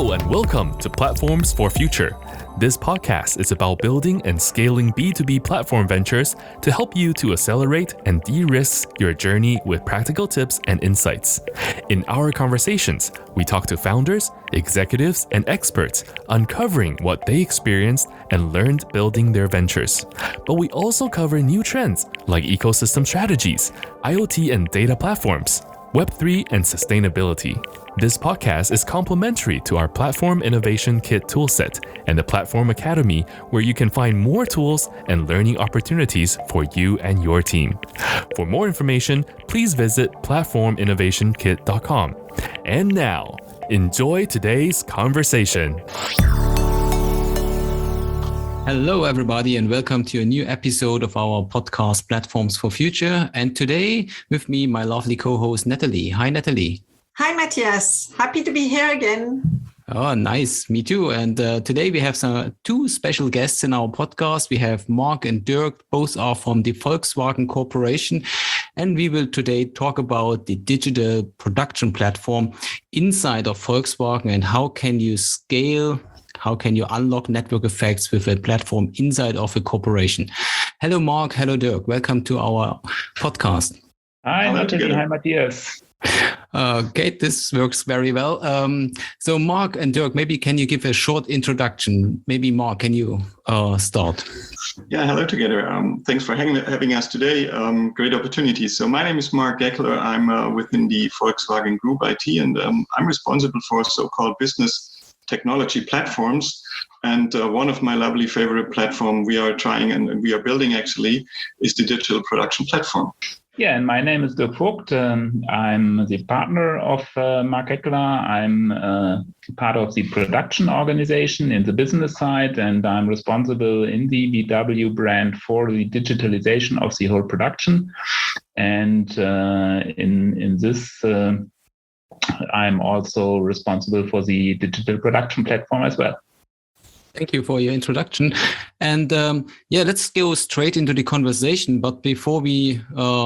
Hello and welcome to Platforms for Future. This podcast is about building and scaling B2B platform ventures to help you to accelerate and de-risk your journey with practical tips and insights. In our conversations, we talk to founders, executives, and experts, uncovering what they experienced and learned building their ventures. But we also cover new trends like ecosystem strategies, IoT and data platforms, Web3 and sustainability. This podcast is complementary to our Platform Innovation Kit toolset and the Platform Academy, where you can find more tools and learning opportunities for you and your team. For more information, please visit platforminnovationkit.com. And now, enjoy today's conversation. Hello, everybody, and welcome to a new episode of our podcast, Platforms for Future. And today, with me, my lovely co-host, Natalie. Hi, Natalie. Hi, Matthias. Happy to be here again. Oh, nice. Me too. And today we have two special guests in our podcast. We have Mark and Dirk. Both are from the Volkswagen Corporation. And we will today talk about the digital production platform inside of Volkswagen and how can you scale. How can you unlock network effects with a platform inside of a corporation? Hello, Mark. Hello, Dirk. Welcome to our podcast. Hi, Natalie. Hi, Matthias. Okay, this works very well. So, Mark and Dirk, maybe can you give a short introduction? Maybe, Mark, can you start? Yeah, hello together. Thanks for having us today. Great opportunity. So my name is Mark Geckler. I'm within the Volkswagen Group IT, and I'm responsible for so-called business technology platforms. And one of my lovely favorite platform we are trying and we are building actually is the digital production platform. Yeah, and my name is Dirk Vogt. I'm the partner of Mark Geckler. I'm part of the production organization in the business side, and I'm responsible in the VW brand for the digitalization of the whole production. And in this I'm also responsible for the digital production platform as well. Thank you for your introduction. And let's go straight into the conversation. But before we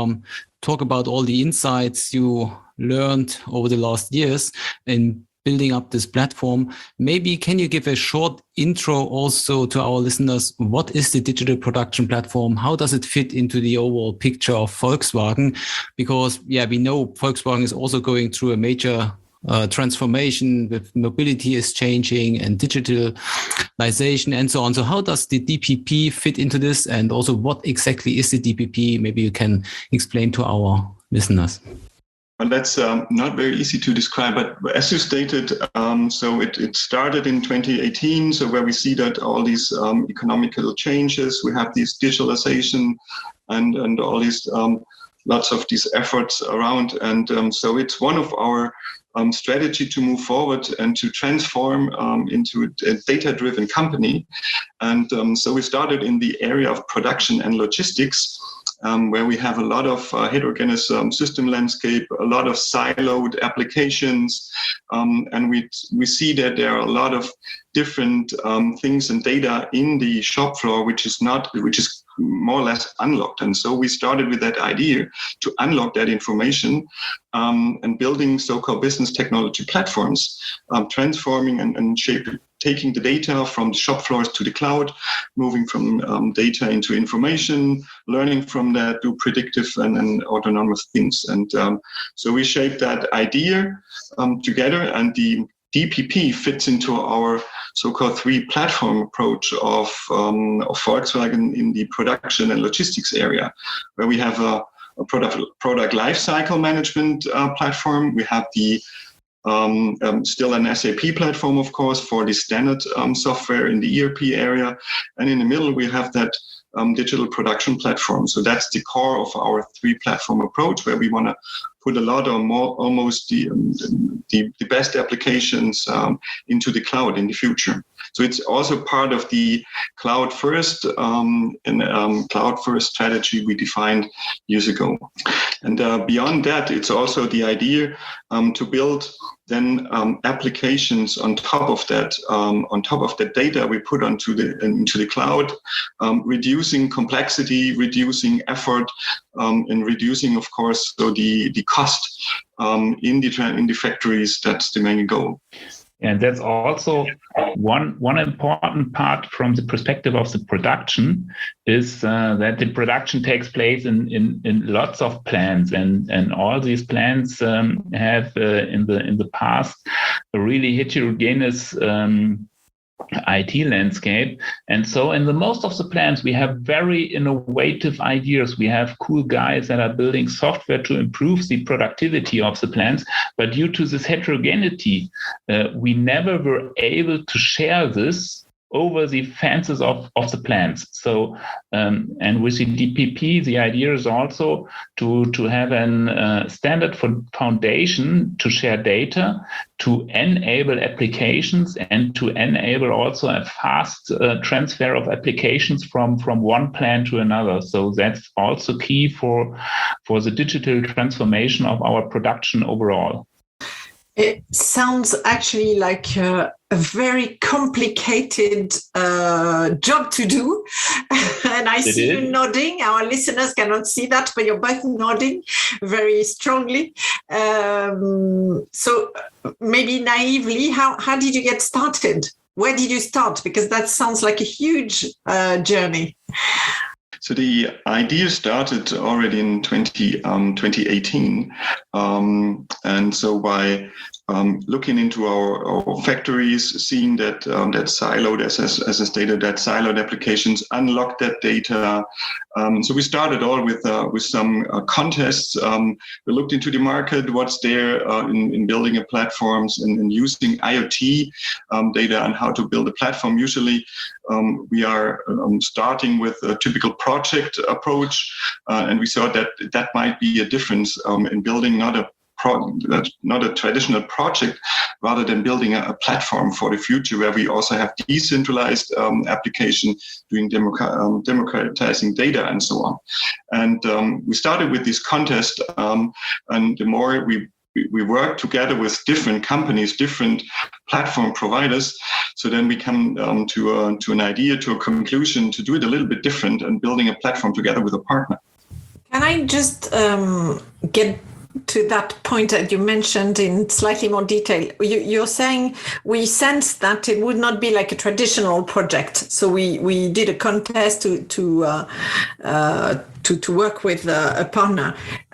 talk about all the insights you learned over the last years in building up this platform, maybe can you give a short intro also to our listeners? What is the digital production platform? How does it fit into the overall picture of Volkswagen? Because, we know Volkswagen is also going through a major transformation with mobility is changing and digitalization and so on. So how does the DPP fit into this? And also what exactly is the DPP? Maybe you can explain to our listeners. Well, that's not very easy to describe, but as you stated, so it started in 2018, so where we see that all these economical changes, we have this digitalization and all these lots of these efforts around. And so it's one of our strategy to move forward and to transform into a data-driven company. And so we started in the area of production and logistics, where we have a lot of heterogeneous system landscape, a lot of siloed applications, and we see that there are a lot of different things and data in the shop floor, which is more or less unlocked. And so we started with that idea to unlock that information and building so-called business technology platforms, transforming and taking the data from the shop floors to the cloud, moving from data into information, learning from that, do predictive and autonomous things. And so we shaped that idea together, and the DPP fits into our so-called three platform approach of Volkswagen in the production and logistics area, where we have a product lifecycle management platform. We have the still an SAP platform, of course, for the standard software in the ERP area. And in the middle, we have that digital production platform. So that's the core of our three platform approach, where we want to put a lot or more, almost the best applications into the cloud in the future. So it's also part of the cloud first cloud first strategy we defined years ago. And beyond that, it's also the idea to build then applications on top of that data we put into the cloud, reducing complexity, reducing effort, and reducing, of course, so the cost in the factories. That's the main goal. And that's also one important part from the perspective of the production is that the production takes place in lots of plants, and all these plants have in the past a really heterogeneous IT landscape. And so in the most of the plants, we have very innovative ideas. We have cool guys that are building software to improve the productivity of the plants. But due to this heterogeneity, we never were able to share this over the fences of the plants. So, and with the DPP, the idea is also to have a standard for foundation to share data, to enable applications, and to enable also a fast transfer of applications from one plant to another. So that's also key for the digital transformation of our production overall. It sounds actually like a very complicated job to do. And I see you nodding. Our listeners cannot see that, but you're both nodding very strongly. So maybe naively, how did you get started? Where did you start? Because that sounds like a huge journey. So the idea started already in 2018. And so by looking into our factories, seeing that that siloed, as I stated, that siloed applications unlock that data. So we started all with some contests. We looked into the market, what's there in building a platforms and using IoT data and how to build a platform. Usually we are starting with a typical project approach, and we saw that might be a difference in building not a traditional project, rather than building a platform for the future where we also have decentralized application, doing democratizing data and so on. And we started with this contest, and the more we work together with different companies, different platform providers. So then we come to an idea, to a conclusion, to do it a little bit different and building a platform together with a partner. Can I just get to that point that you mentioned in slightly more detail? You're saying we sensed that it would not be like a traditional project. So we did a contest to work with a partner.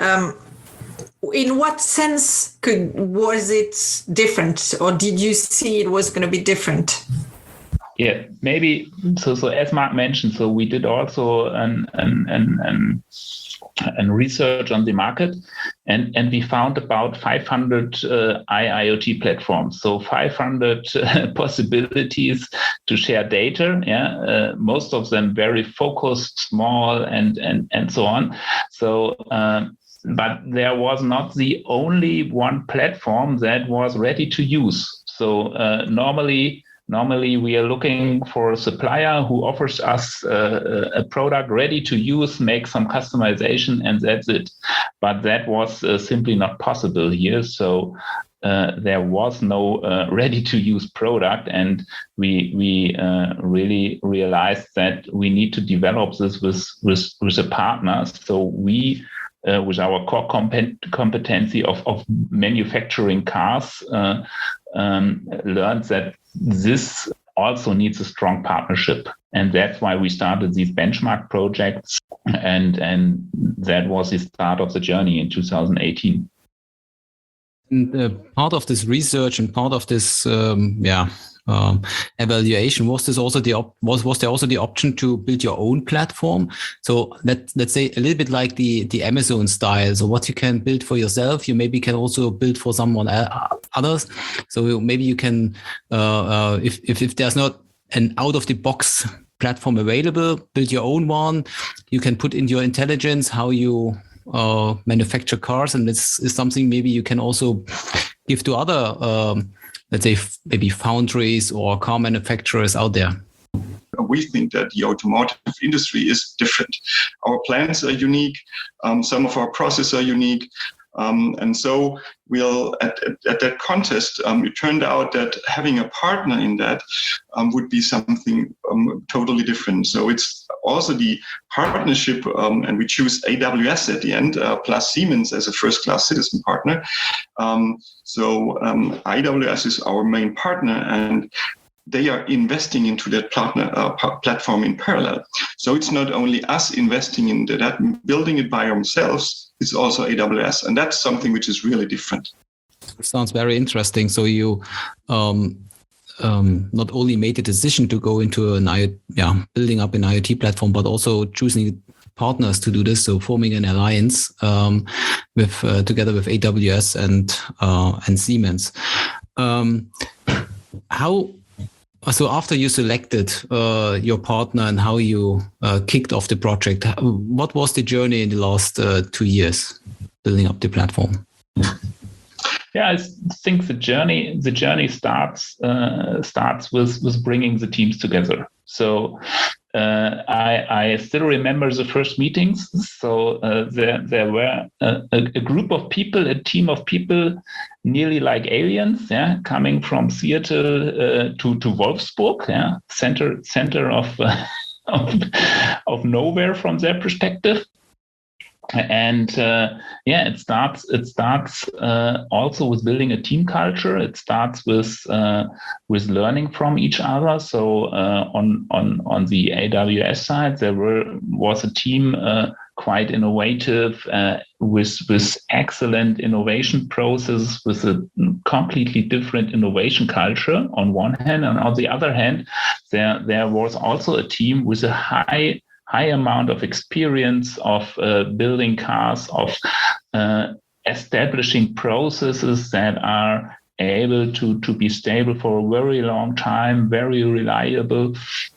In what sense was it different, or did you see it was going to be different? Yeah, maybe. So as Mark mentioned, so we did also an research on the market, and we found about 500 IoT platforms. So 500 possibilities to share data. Yeah, most of them very focused, small, and so on. So. But there was not the only one platform that was ready to use. So normally we are looking for a supplier who offers us a product ready to use, make some customization, and that's it. But that was simply not possible here. So there was no ready-to-use product, and we really realized that we need to develop this with a partner. So we with our core competency of manufacturing cars, learned that this also needs a strong partnership. And that's why we started these benchmark projects. And that was the start of the journey in 2018. And part of this research and part of this, evaluation, was there also the option to build your own platform? So let's say a little bit like the Amazon style. So what you can build for yourself, you maybe can also build for someone others. So maybe you can, if there's not an out of the box platform available, build your own one. You can put in your intelligence how you manufacture cars, and this is something maybe you can also give to other let's say maybe foundries or car manufacturers out there. We think that the automotive industry is different. Our plants are unique. Some of our processes are unique. And so we'll at that contest, it turned out that having a partner in that would be something totally different. So it's also the partnership, and we choose AWS at the end, plus Siemens as a first-class citizen partner. So AWS is our main partner, and they are investing into that platform in parallel. So it's not only us investing in that, building it by ourselves, it's also AWS. And that's something which is really different. Sounds very interesting. So you not only made the decision to go into building up an IoT platform, but also choosing partners to do this. So forming an alliance together with AWS and Siemens. So after you selected your partner and how you kicked off the project, what was the journey in the last 2 years building up the platform? Yeah, I think the journey starts with bringing the teams together. So I still remember the first meetings. So there were a group of people, a team of people, nearly like aliens, coming from Seattle to Wolfsburg, center of nowhere from their perspective. And it starts also with building a team culture. It starts with learning from each other. So on the AWS side, there was a team quite innovative, with excellent innovation processes, with a completely different innovation culture on one hand, and on the other hand, there was also a team with a high amount of experience of building cars, of establishing processes that are able to be stable for a very long time, very reliable.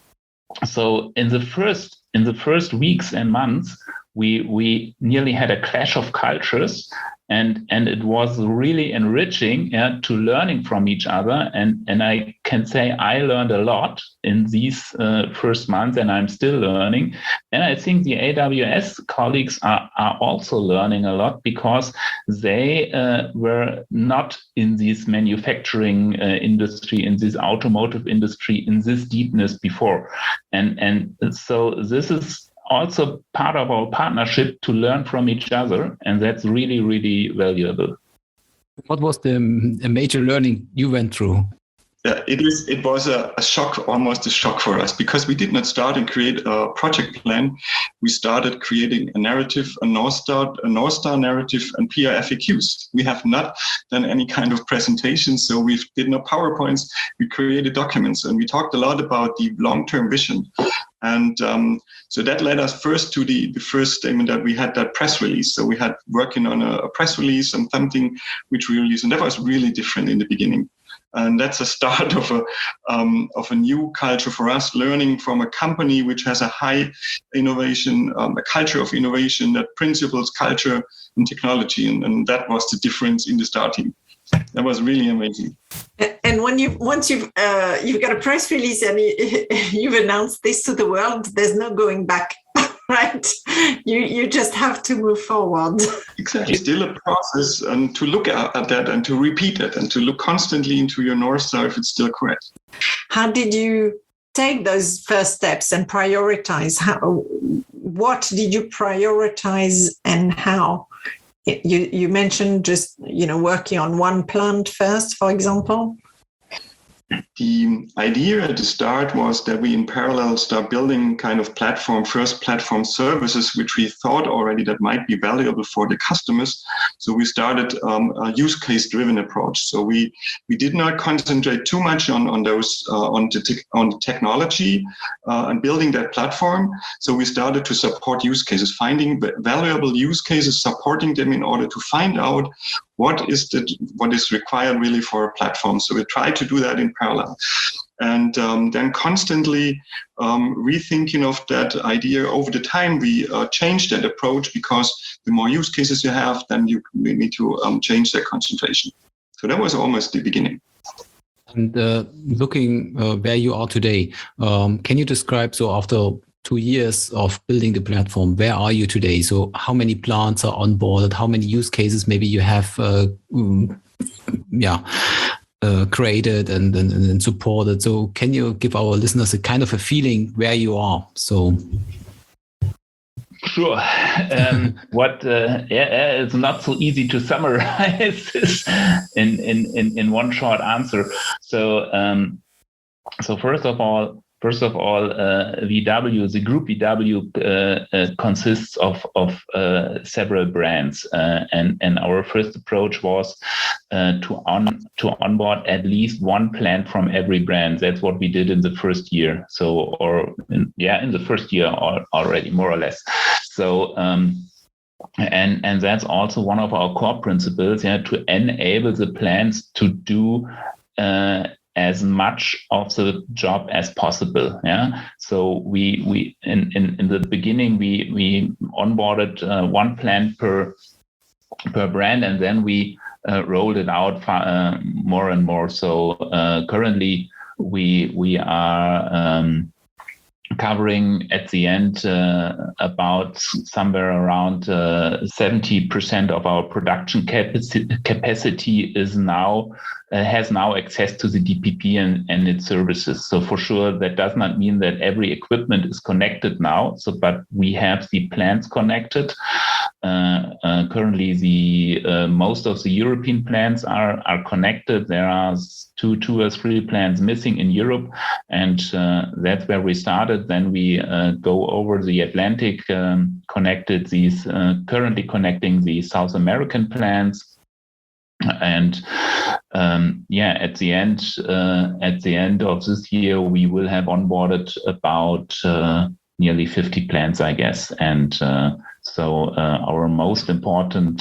So in the first weeks and months, we nearly had a clash of cultures, and it was really enriching to learning from each other. And I can say I learned a lot in these first months, and I'm still learning. And I think the AWS colleagues are also learning a lot, because they were not in this manufacturing industry, in this automotive industry, in this deepness before. And so this is also part of our partnership, to learn from each other, and that's really, really valuable. What was the major learning you went through? It was a shock, almost a shock for us, because we did not start and create a project plan. We started creating a narrative, a North Star narrative, and PR FAQs. We have not done any kind of presentation, so we did no PowerPoints. We created documents, and we talked a lot about the long-term vision. And so that led us first to the first statement that we had, that press release. So we had working on a press release and something which we released, and that was really different in the beginning. And that's a start of a new culture for us, learning from a company which has a high innovation, a culture of innovation, that principles culture and technology. And that was the difference in the starting. That was really amazing. And once you've got a press release and you've announced this to the world, there's no going back. Right, you just have to move forward. Exactly, still a process, and to look at that and to repeat it and to look constantly into your North Star if it's still correct. How did you take those first steps and prioritize? What did you prioritize and how? You mentioned just working on one plant first, for example. The idea at the start was that we in parallel start building kind of first platform services, which we thought already that might be valuable for the customers. So we started a use case driven approach. So we did not concentrate too much on the technology and building that platform. So we started to support use cases, finding valuable use cases, supporting them in order to find out what is required really for a platform. So we try to do that in parallel. And then constantly rethinking of that idea over the time, we changed that approach, because the more use cases you have, then you need to change that concentration. So that was almost the beginning. And looking where you are today, can you describe, so after 2 years of building the platform, where are you today? So how many plants are onboarded? How many use cases maybe you have created and supported? So can you give our listeners a kind of a feeling where you are? So. Sure. It's not so easy to summarize this in one short answer. So first of all, VW, the group VW consists of several brands, and our first approach was to onboard at least one plant from every brand. That's what we did in the first year. In the first year already, more or less. So. And that's also one of our core principles, to enable the plants to do as much of the job as possible. So we in the beginning we onboarded one plant per brand, and then we rolled it out more and more. So currently we are covering at the end about somewhere around 70% of our production capacity is now has now access to the DPP and its services. So for sure, that does not mean that every equipment is connected now. but we have the plants connected. Currently, the most of the European plants are connected. There are two or three plants missing in Europe, and that's where we started. Then we go over the Atlantic, connected these currently connecting the South American plants, and at the end of this year, we will have onboarded about nearly 50 plants, I guess, and so our most important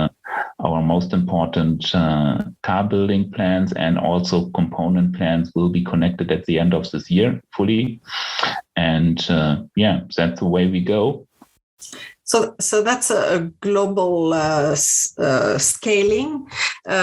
car building plants and also component plants will be connected at the end of this year fully, and that's the way we go. So that's a global scaling.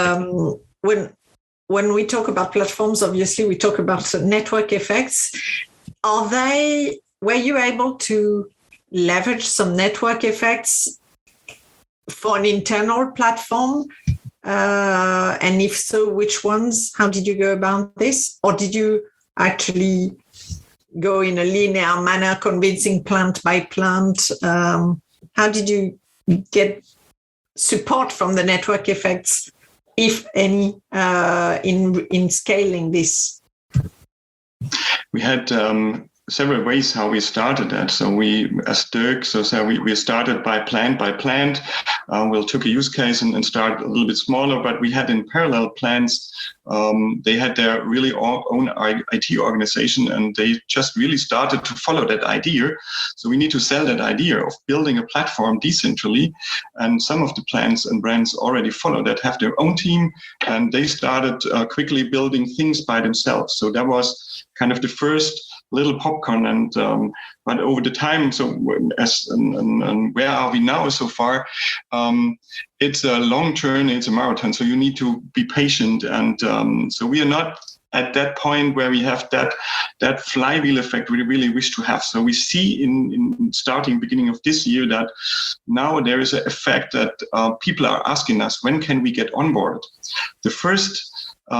When we talk about platforms, obviously we talk about network effects. Were you able to leverage some network effects for an internal platform? And if so, which ones? How did you go about this? Or did you actually go in a linear manner, convincing plant by plant? How did you get support from the network effects, if any, in scaling this? We had several ways how we started that. So we, as Dirk said, we started by plant. We'll took a use case and start a little bit smaller, but we had in parallel plants. They had their really own IT organization, and they just really started to follow that idea. So we need to sell that idea of building a platform decentrally. And some of the plants and brands already follow that, have their own team, and they started quickly building things by themselves. So that was kind of the first little popcorn, and but over the time, so and where are we now so far? It's a long journey, it's a marathon, so you need to be patient, and so we are not at that point where we have that flywheel effect we really wish to have. So we see in starting beginning of this year that now there is an effect that people are asking us, when can we get on board? The first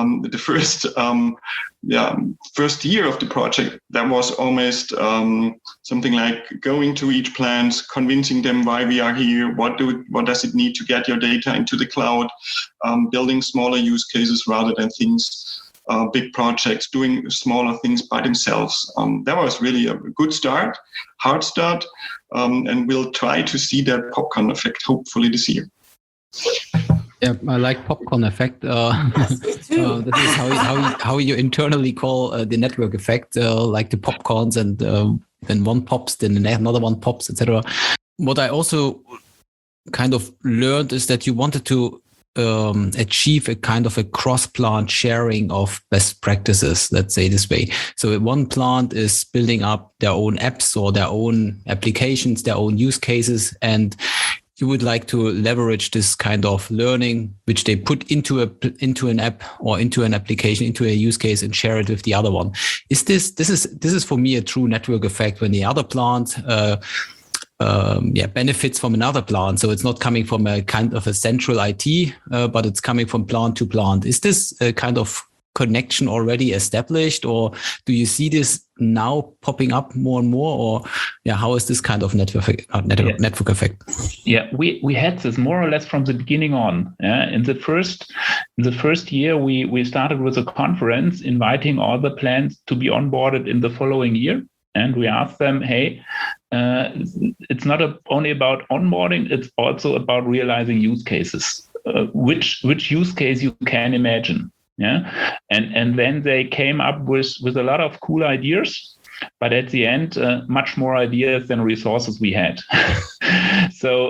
year of the project, that was almost something like going to each plant, convincing them why we are here, what does it need to get your data into the cloud, building smaller use cases rather than big projects, doing smaller things by themselves. That was really a good start, hard start, and we'll try to see that popcorn effect hopefully this year. Yeah, I like popcorn effect. That is how you internally call the network effect, like the popcorns, and then one pops, then another one pops, etc. What I also kind of learned is that you wanted to achieve a kind of a cross-plant sharing of best practices, let's say this way. So one plant is building up their own apps or their own applications, their own use cases, and you would like to leverage this kind of learning, which they put into an app or into an application, into a use case, and share it with the other one. This is for me a true network effect when the other plant benefits from another plant. So it's not coming from a kind of a central IT, but it's coming from plant to plant. Is this a kind of connection already established, or do you see this now popping up more and more, or how is this kind of network effect? Yeah, we had this more or less from the beginning on. In the first year, we started with a conference inviting all the plants to be onboarded in the following year, and we asked them, hey, it's not only about onboarding, it's also about realizing use cases. Which use case you can imagine. Yeah, and then they came up with a lot of cool ideas, but at the end, much more ideas than resources we had. So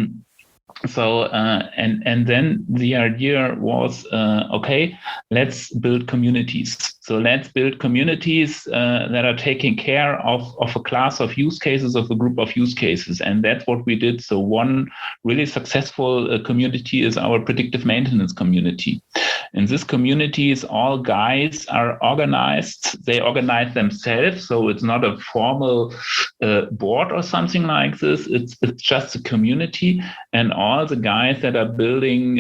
then the idea was, okay, let's build communities. So let's build communities that are taking care of a class of use cases, of a group of use cases. And that's what we did. So one really successful community is our predictive maintenance community. In this communities, all guys are organized. They organize themselves. So it's not a formal board or something like this. It's just a community. And all the guys that are building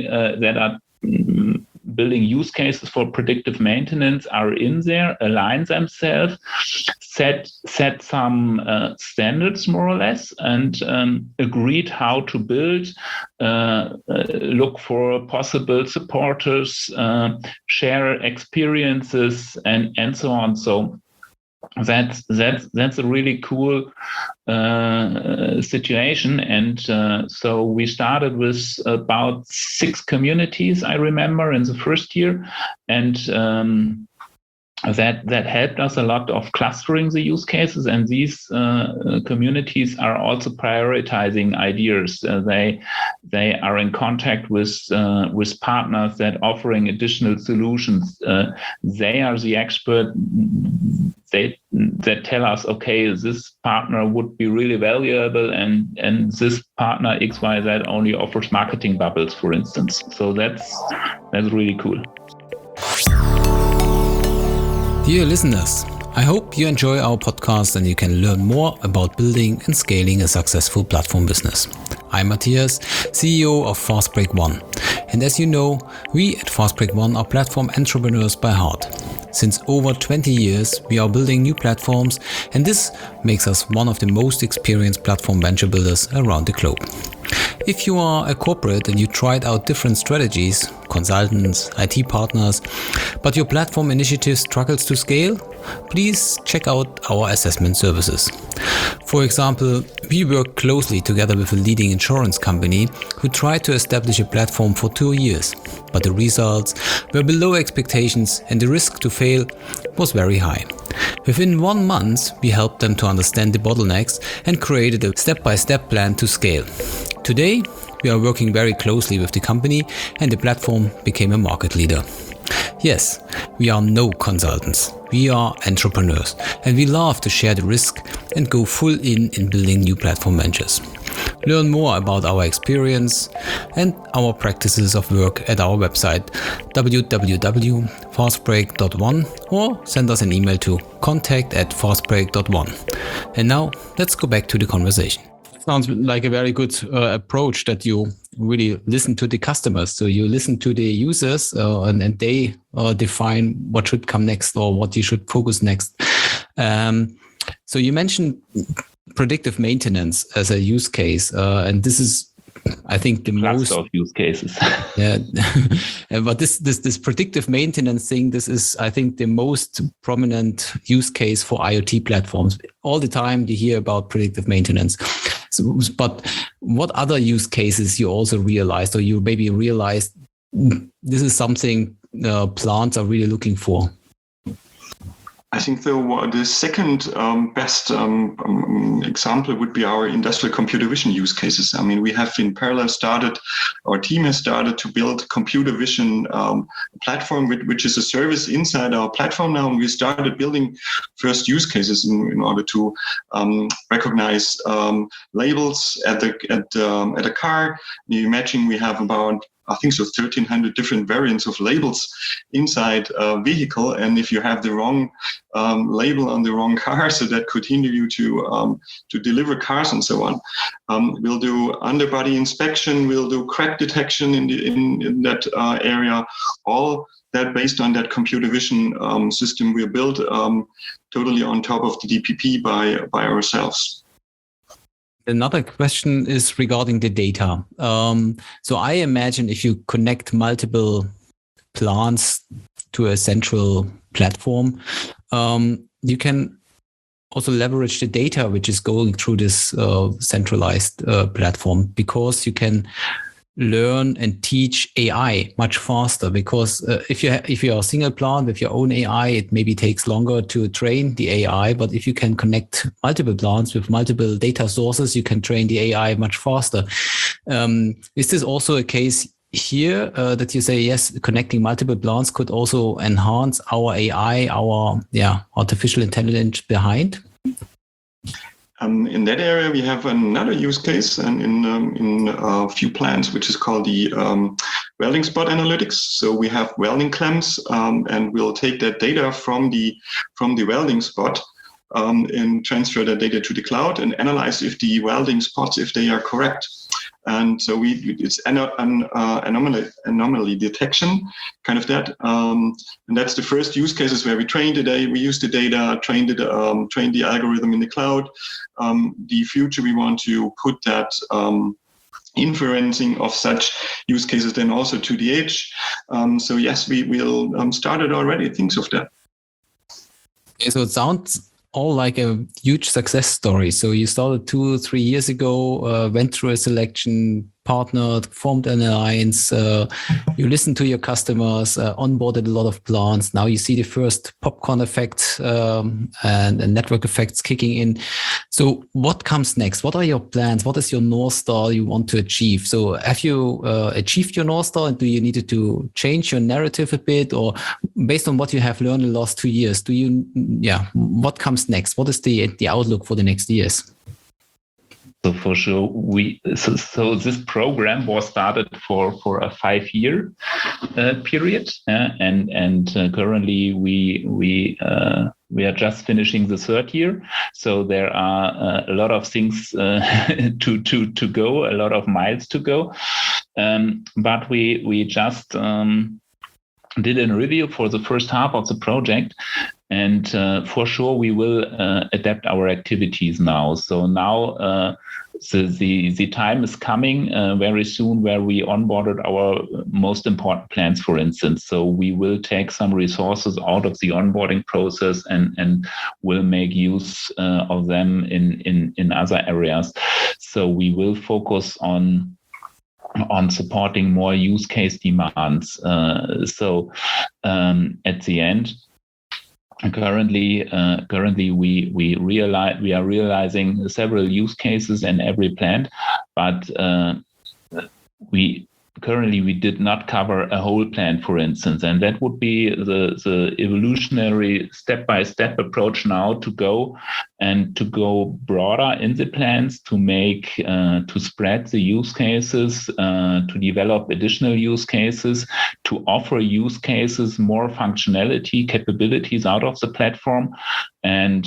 use cases for predictive maintenance are in there, align themselves, set some standards more or less, and agreed how to build, look for possible supporters, share experiences, and so on. So that's a really cool situation. And so we started with about 6 communities, I remember, in the first year, and that helped us a lot of clustering the use cases. And these communities are also prioritizing ideas. They are in contact with partners that offering additional solutions. They are the expert. That tell us, okay, this partner would be really valuable, and this partner XYZ only offers marketing bubbles, for instance. So that's really cool. Dear listeners, I hope you enjoy our podcast and you can learn more about building and scaling a successful platform business. I'm Matthias, CEO of Fastbreak One. And as you know, we at Fastbreak One are platform entrepreneurs by heart. Since over 20 years, we are building new platforms, and this makes us one of the most experienced platform venture builders around the globe. If you are a corporate and you tried out different strategies, consultants, IT partners, but your platform initiative struggles to scale, please check out our assessment services. For example, we work closely together with a leading insurance company who tried to establish a platform for 2 years, but the results were below expectations and the risk to fail was very high. Within 1 month, we helped them to understand the bottlenecks and created a step-by-step plan to scale. Today, we are working very closely with the company and the platform became a market leader. Yes, we are no consultants. We are entrepreneurs and we love to share the risk and go full in building new platform ventures. Learn more about our experience and our practices of work at our website www.fastbreak.one or send us an email to contact@fastbreak.one. And now let's go back to the conversation. Sounds like a very good approach that you really listen to the customers. So you listen to the users and they define what should come next or what you should focus next. So you mentioned predictive maintenance as a use case, and this is, I think, the most of use cases. Yeah, but this predictive maintenance thing, this is, I think, the most prominent use case for IoT platforms. All the time you hear about predictive maintenance. So, but what other use cases you also realized, or you maybe realized this is something plants are really looking for? I think the second best example would be our industrial computer vision use cases. I mean, we have in parallel our team has started to build computer vision platform, which is a service inside our platform now. And we started building first use cases in order to recognize labels at a car. You imagine we have about 1,300 different variants of labels inside a vehicle. And if you have the wrong label on the wrong car, so that could hinder you to deliver cars and so on. We'll do underbody inspection. We'll do crack detection in that area. All that based on that computer vision system we built totally on top of the DPP by ourselves. Another question is regarding the data. So I imagine if you connect multiple plants to a central platform, you can also leverage the data which is going through this centralized platform, because you can learn and teach AI much faster. Because if you're a single plant with your own AI, it maybe takes longer to train the AI. But if you can connect multiple plants with multiple data sources, you can train the AI much faster. Is this also a case here that you say, yes, connecting multiple plants could also enhance our AI, our artificial intelligence behind? In that area, we have another use case, and in a few plants, which is called the welding spot analytics. So we have welding clamps, and we'll take that data from the welding spot and transfer that data to the cloud and analyze if the welding spots, if they are correct. And so it's anomaly detection, kind of that. And that's the first use cases where we use the data, train the algorithm in the cloud. The future, we want to put that inferencing of such use cases then also to the edge. So yes, we will started already things of that. Okay, so it sounds all like a huge success story. So you started 2-3 years ago, went through a selection, partnered, formed an alliance, you listened to your customers, onboarded a lot of plants. Now you see the first popcorn effect and network effects kicking in. So what comes next? What are your plans? What is your North Star you want to achieve? So have you achieved your North Star? Do you need to change your narrative a bit? Or based on what you have learned in the last 2 years, what comes next? What is the outlook for the next years? So for sure, so this program was started for a 5-year period, and currently we are just finishing the 3rd year. So there are a lot of things to go, a lot of miles to go, but we just did a review for the first half of the project. And for sure, we will adapt our activities now. So now the time is coming very soon where we onboarded our most important plans, for instance. So we will take some resources out of the onboarding process and will make use of them in other areas. So we will focus on supporting more use case demands. So at the end, currently we are realizing several use cases in every plant, but we did not cover a whole plant, for instance, and that would be the evolutionary step-by-step approach now to go broader in the plants, to spread the use cases, to develop additional use cases, to offer use cases more functionality capabilities out of the platform. And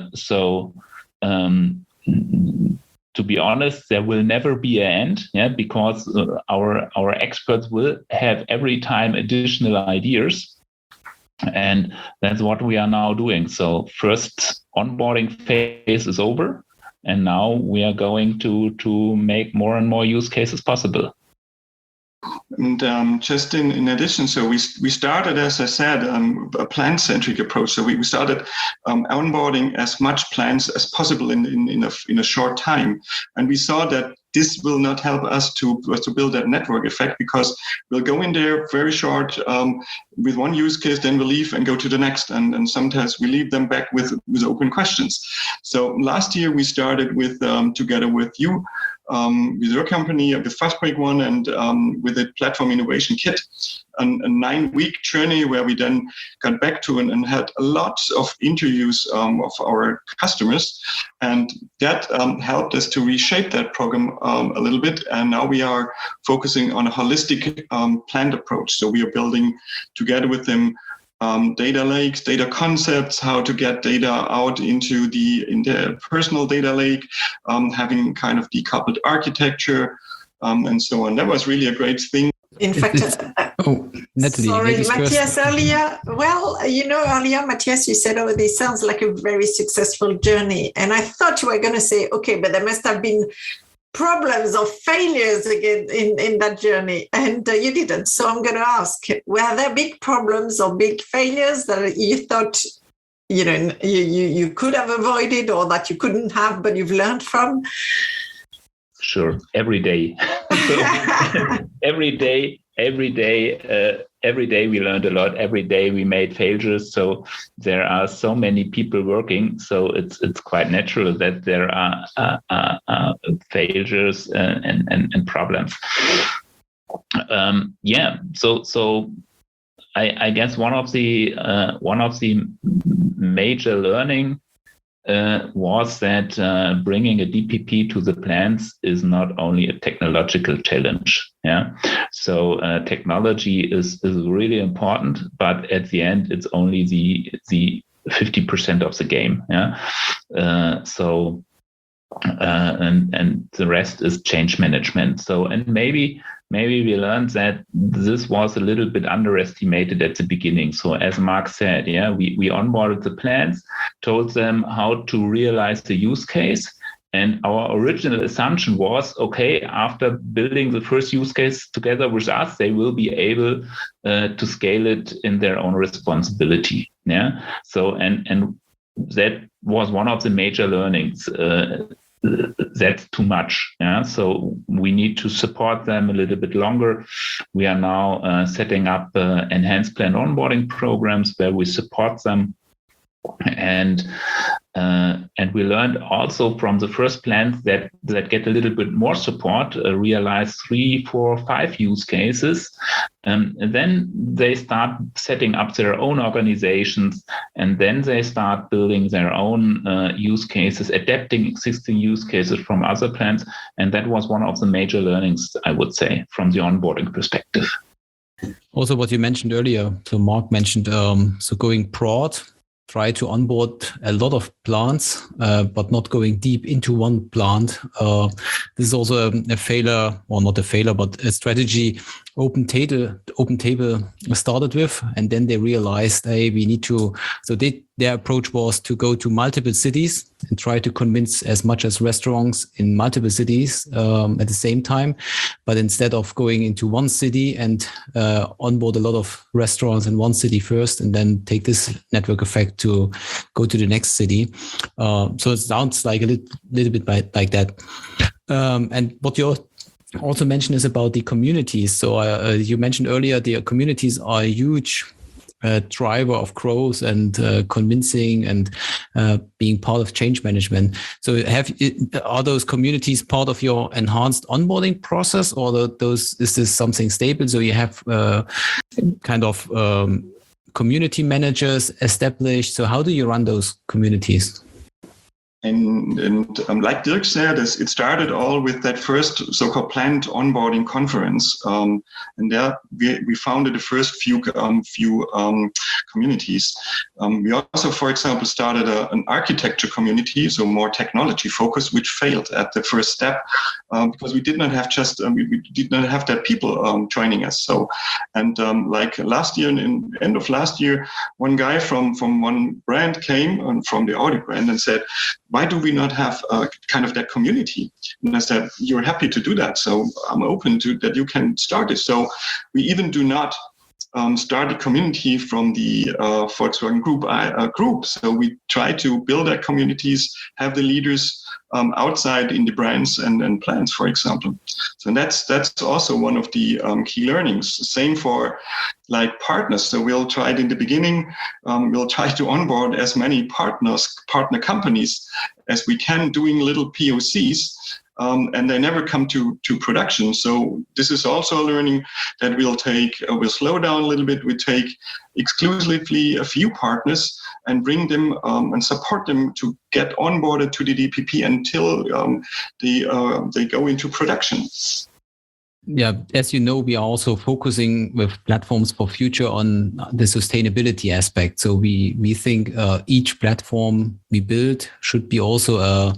to be honest, there will never be an end, because our experts will have every time additional ideas. And that's what we are now doing. So first onboarding phase is over, and now we are going to make more and more use cases possible. And just in addition, so we started, as I said, a plant-centric approach. So we started onboarding as much plants as possible in a short time, and we saw that this will not help us to build that network effect, because we'll go in there very short, with one use case, then we leave and go to the next. And sometimes we leave them back with open questions. So last year we started with, together with you, with your company, with Fastbreak One, and with the Platform Innovation Kit, a 9-week journey where we then got back to and had a lot of interviews of our customers. And that helped us to reshape that program a little bit. And now we are focusing on a holistic planned approach. So we are building together with them data lakes, data concepts, how to get data out into the personal data lake, having kind of decoupled architecture, and so on. That was really a great thing. In fact, Natalie, sorry, Matthias, earlier. Well, earlier, Matthias, you said, this sounds like a very successful journey. And I thought you were going to say, okay, but there must have been problems or failures again in that journey, and you didn't. So I'm going to ask, were there big problems or big failures that you thought you could have avoided, or that you couldn't have but you've learned from? Sure, every day. every day we learned a lot. Every day we made failures. So there are so many people working. So it's quite natural that there are failures and problems. So I guess one of the major learning was that bringing a DPP to the plants is not only a technological challenge. So technology is really important, but at the end it's only the 50% of the game. And the rest is change management. So, and maybe we learned that this was a little bit underestimated at the beginning. So as Mark said, we onboarded the plants, told them how to realize the use case. And our original assumption was, okay, after building the first use case together with us, they will be able to scale it in their own responsibility. So, and that was one of the major learnings. That's too much. So we need to support them a little bit longer. We are now setting up enhanced planned onboarding programs where we support them. And we learned also from the first plans that get a little bit more support, realize 3, 4, 5 use cases. And then they start setting up their own organizations, and then they start building their own use cases, adapting existing use cases from other plans. And that was one of the major learnings, I would say, from the onboarding perspective. Also, what you mentioned earlier, so Mark mentioned, so going broad, try to onboard a lot of plants, but not going deep into one plant. This is also a failure, or not a failure, but a strategy OpenTable started with, and then they realized, hey, we need to. So their approach was to go to multiple cities and try to convince as much as restaurants in multiple cities at the same time. But instead of going into one city and onboard a lot of restaurants in one city first, and then take this network effect to go to the next city. So it sounds like a little bit like that. And what you also mentioned is about the communities. So you mentioned earlier, the communities are a huge driver of growth and convincing and being part of change management. So are those communities part of your enhanced onboarding process, or is this something stable? So you have kind of community managers established. So how do you run those communities? And like Dirk said, it started all with that first so-called planned onboarding conference, and there we founded the first few communities. We also, for example, started an architecture community, so more technology focused, which failed at the first step because we did not have we did not have that people joining us. So, and like last year, in end of last year, one guy from one brand came from the Audi brand and said, why do we not have kind of that community? And I said, you're happy to do that. So I'm open to that. You can start it. So we even do not start a community from the Volkswagen Group group. So we try to build our communities, have the leaders outside in the brands and plants, for example. So that's also one of the key learnings. Same for like partners. So we'll try it in the beginning. We'll try to onboard as many partner companies as we can, doing little POCs. And they never come to production. So this is also a learning that we'll slow down a little bit. We take exclusively a few partners and bring them and support them to get onboarded to the DPP until they go into production. Yeah, as you know, we are also focusing with Platforms for Future on the sustainability aspect. So we think each platform we build should be also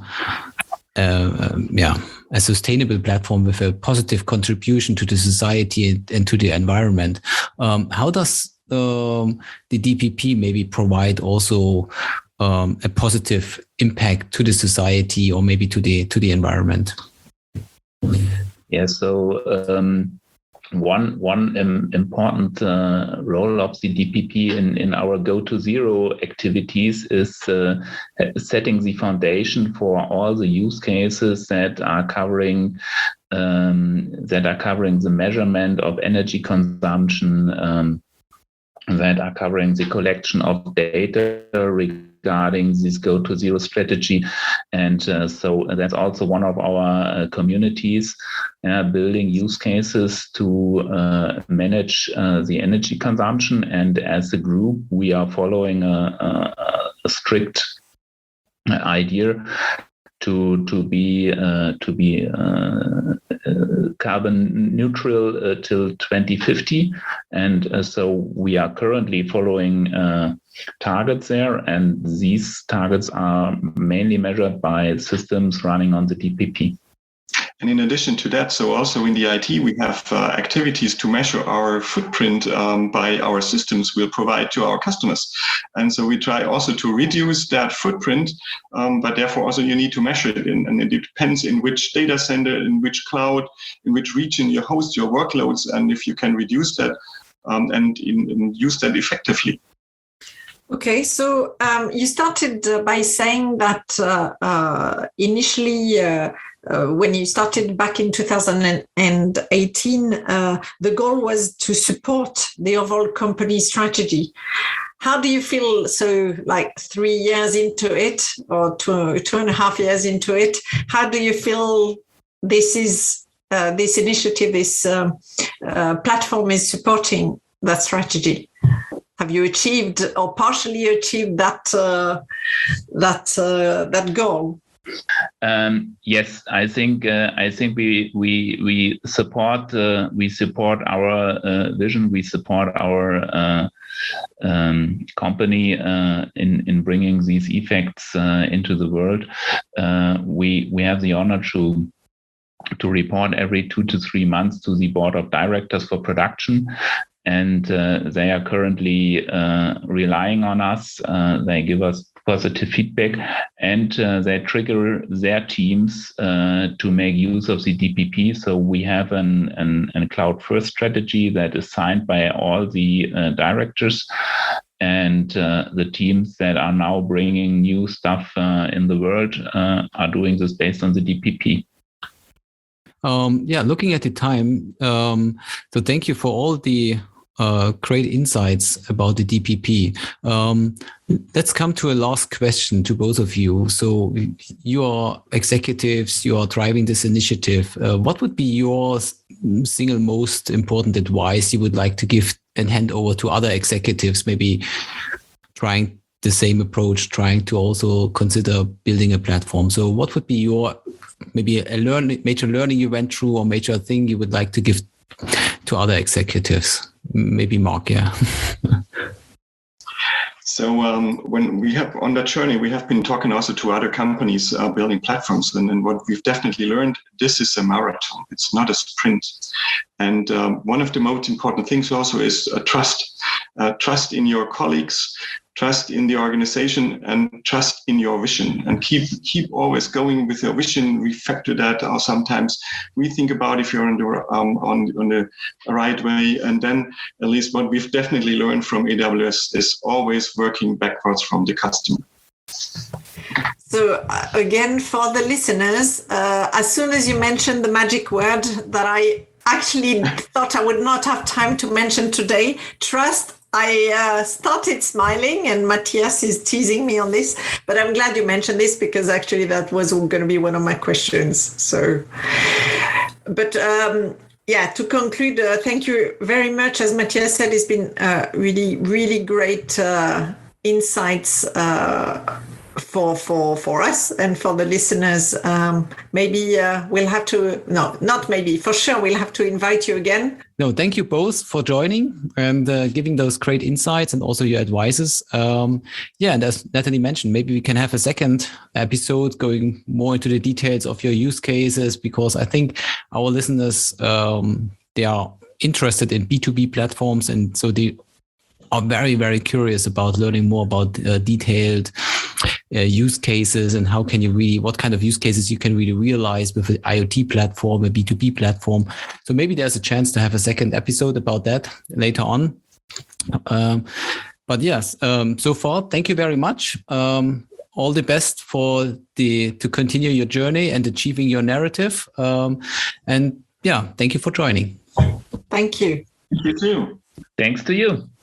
a sustainable platform with a positive contribution to the society and to the environment. How does the DPP maybe provide also a positive impact to the society or maybe to the environment? Yeah, so one important role of the DPP in our Go to Zero activities is setting the foundation for all the use cases that are covering the measurement of energy consumption, that are covering the collection of data regarding this Go to Zero strategy. And so that's also one of our communities building use cases to manage the energy consumption. And as a group, we are following a strict idea to be carbon neutral till 2050, and so we are currently following targets there, and these targets are mainly measured by systems running on the DPP. And in addition to that, so also in the IT, we have activities to measure our footprint by our systems we'll provide to our customers. And so we try also to reduce that footprint, but therefore also you need to measure it. And it depends in which data center, in which cloud, in which region you host your workloads, and if you can reduce that and use that effectively. Okay, so you started by saying that initially, when you started back in 2018, the goal was to support the overall company strategy. How do you feel, so like 3 years into it, or 2.5 years into it, how do you feel this initiative, this platform is supporting that strategy? Have you achieved or partially achieved that goal? Yes, I think we support our vision. We support our company in bringing these effects into the world. We have the honor to report every 2 to 3 months to the board of directors for production. And they are currently relying on us. They give us positive feedback, and they trigger their teams to make use of the DPP. So we have a cloud-first strategy that is signed by all the directors, and the teams that are now bringing new stuff in the world are doing this based on the DPP. Looking at the time, so thank you for all the great insights about the DPP. Let's come to a last question to both of you. So you are executives, you are driving this initiative. What would be your single most important advice you would like to give and hand over to other executives, maybe trying the same approach, trying to also consider building a platform? So what would be your maybe major learning you went through, or major thing you would like to give to other executives? Maybe Mark, yeah. So when we have on that journey, we have been talking also to other companies building platforms. And what we've definitely learned, this is a marathon. It's not a sprint. And one of the most important things also is trust. Trust in your colleagues, trust in the organization, and trust in your vision. And keep always going with your vision. Refactor that, or sometimes rethink about if you're on the right way. And then at least what we've definitely learned from AWS is always working backwards from the customer. So again, for the listeners, as soon as you mentioned the magic word that I actually thought I would not have time to mention today, trust, I started smiling, and Matthias is teasing me on this, but I'm glad you mentioned this because actually that was going to be one of my questions. So, but yeah, to conclude, thank you very much. As Matthias said, it's been really, really great insights for us and for the listeners. Maybe we'll have to, no, not maybe, for sure we'll have to invite you again. No, thank you both for joining and giving those great insights and also your advices. Yeah, and as Natalie mentioned, maybe we can have a second episode going more into the details of your use cases, because I think our listeners, they are interested in B2B platforms, and so they are very, very curious about learning more about detailed use cases and how can you really, what kind of use cases you can really realize with an IoT platform, a B2B platform. So maybe there's a chance to have a second episode about that later on. But yes, so far, thank you very much. All the best to continue your journey and achieving your narrative. And yeah, thank you for joining. Thank you. You too. Thanks to you.